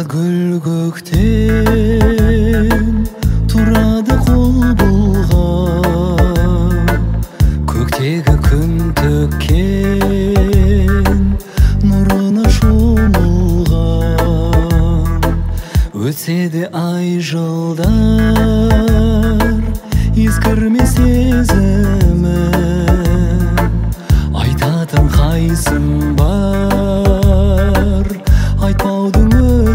гүл көктен тұрады қол бұлғап, көктегі күн төккен нұрына шомылған. Өтсе де ай жылдар, ескірмес сезімім, айтатын қайсың бар, айтпаудың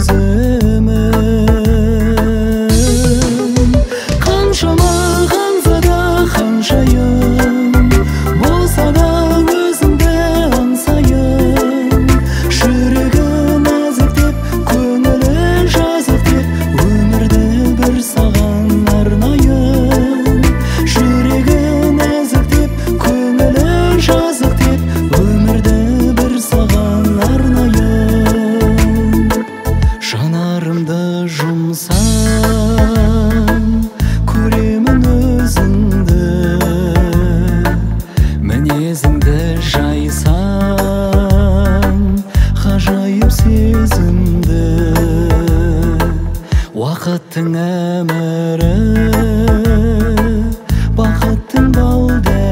өзімін. Қаншама қанса да ханшайым, болса да өзіңді аңсайын. Жүрегі нәзік деп, көңілі жазық деп, өмірді бір саған арнайын. Жүрегі нәзік деп, көңілі жазық деп, өмірді бір саған арнайын. Жанарымды жұмсам, көремін өзіңді, мінезіңді жайсам, ғажайып сезімді. Уақыттың әмірі, бақыттың бал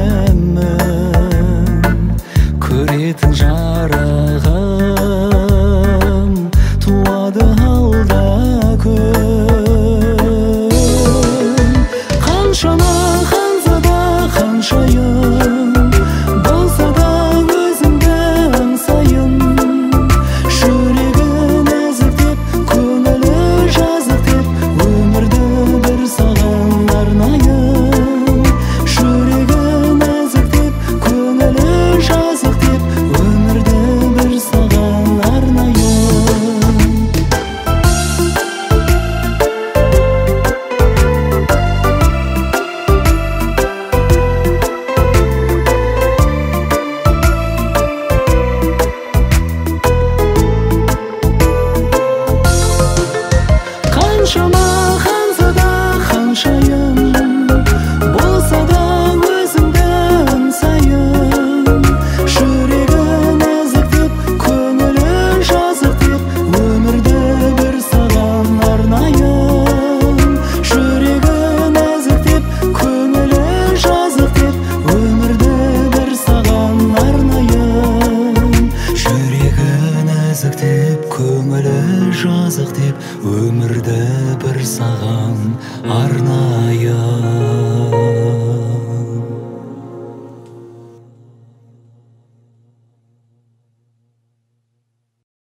дәмін, көретін жарығым, туады алда күн. Қаншама қанса да ханшайым, болса да өзіңді аңсайын. Жүрегі нәзік деп, көңілі жазық деп, өмірді бір саған арнайын. Жүрегі нәзік деп, көңілі жазық деп, өмірді бір саған арнайын. Қаншама қанса да ханшайым, болса да өзіңді аңсайын. Жүрегі нәзік деп, көңілі жазық деп, өмірді бір саған арнайын. Жүрегі нәзік деп, көңілі жазық деп, өмірді бір саған арнайын. Жүрегі нәзік деп, көңілі жазық деп, өмірді бір саған арнайын.